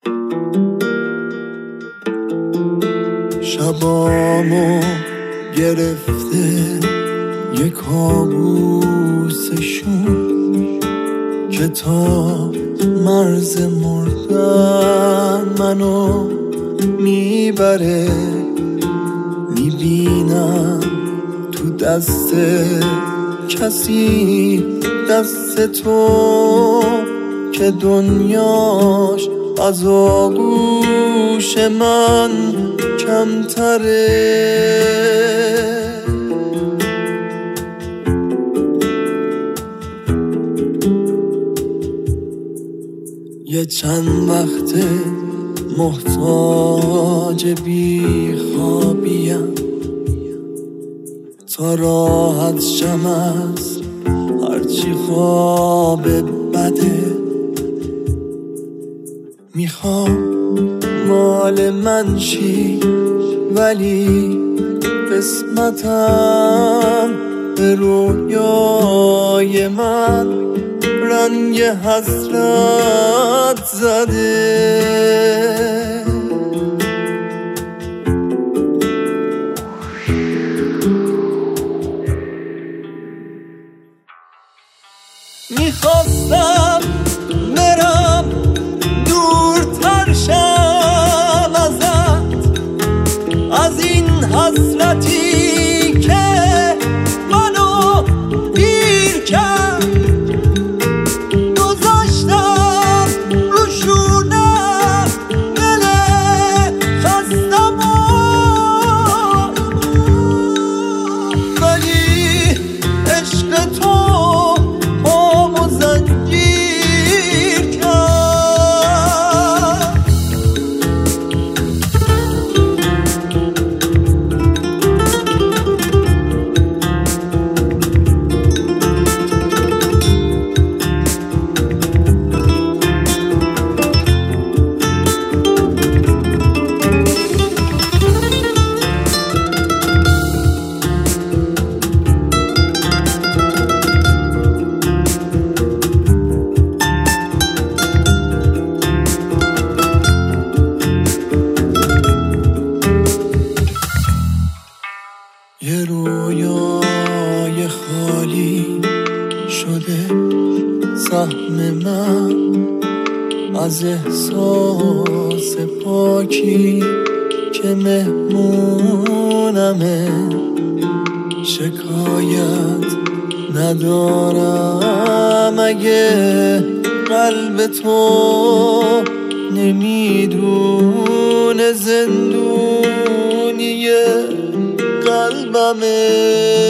شبامو گرفته یه کابوسشون که تا مرز مردن منو میبره. میبینم تو دست کسی دست تو که دنیاش از آغوش من کمتره. یه چند وقته محتاج بی خوابیم تا راحت شم از هرچی خواب بده. میخوام مال من شی ولی قسمتم به رویای من رنگ حسرت زده. میخواستم برم دورتر شم ازت، از این حسرتی که منو گیر کرد. گذاشتم رو شونم دل خستمو، ولی عشق تو یه رویای خالی شده سهم من از احساس پاکی که مهمونمه. شکایت ندارم اگه قلب تو نمیدونه زندونیه قلبمه.